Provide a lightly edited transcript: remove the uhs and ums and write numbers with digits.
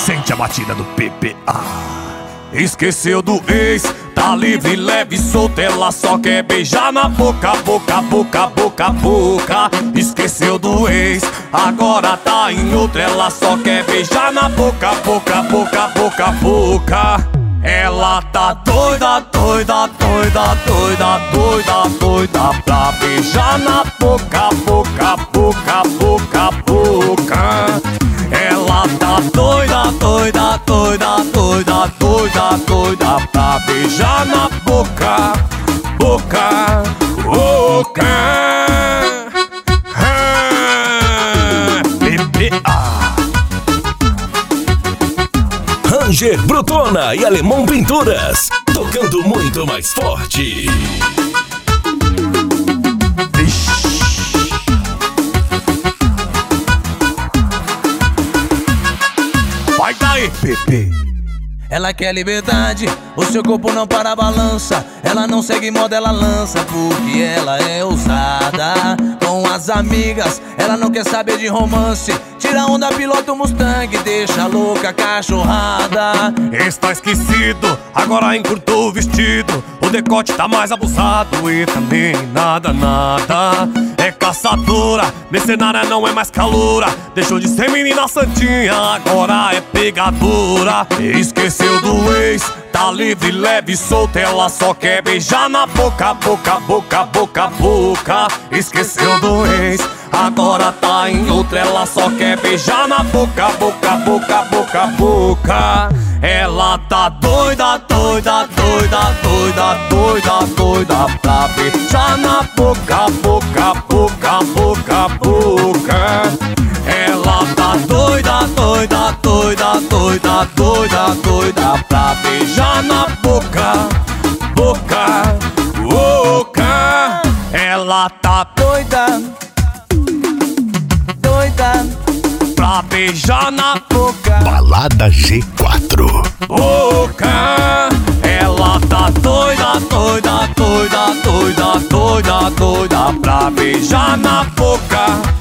Sente a batida do PPA. Esqueceu do ex, tá livre, leve, solta. Ela só quer beijar na boca, boca, boca, boca, boca. Esqueceu do ex, agora tá em outra. Ela só quer beijar na boca, boca, boca, boca, boca. Ela tá doida, doida, doida, doida, doida, doida pra beijar na boca, boca, boca, boca, boca. Ela tá doida, doida, doida, doida, doida, doida pra beijar na boca, boca, boca. PPA. Ranger Brutona e Alemão Pinturas, tocando muito mais forte. Vai daí, Pepe. Ela quer liberdade, o seu corpo não para a balança. Ela não segue moda, ela lança, porque ela é ousada. Com as amigas, ela não quer saber de romance. Tira onda, pilota o Mustang, deixa louca a cachorrada. Está esquecido, agora encurtou o vestido. O decote tá mais abusado e também nada, nada. É caçadora, mercenária não é mais caloura. Deixou de ser menina santinha, agora é pegadora. Esqueceu do ex, tá livre, leve, solta. Ela só quer beijar na boca, boca, boca, boca, boca. Esqueceu do ex, agora tá em outra. Ela só quer beijar na boca, boca, boca, boca, boca. Ela tá doida, doida, doida, doida, doida, doida pra beijar na boca, boca, boca, boca, boca. Ela tá doida, doida, doida, doida, doida, doida pra beijar na boca, boca, boca. Ela tá doida, doida pra beijar na boca. Balada G4. Boca. Ela tá doida, doida, doida, doida, doida, doida pra beijar na boca.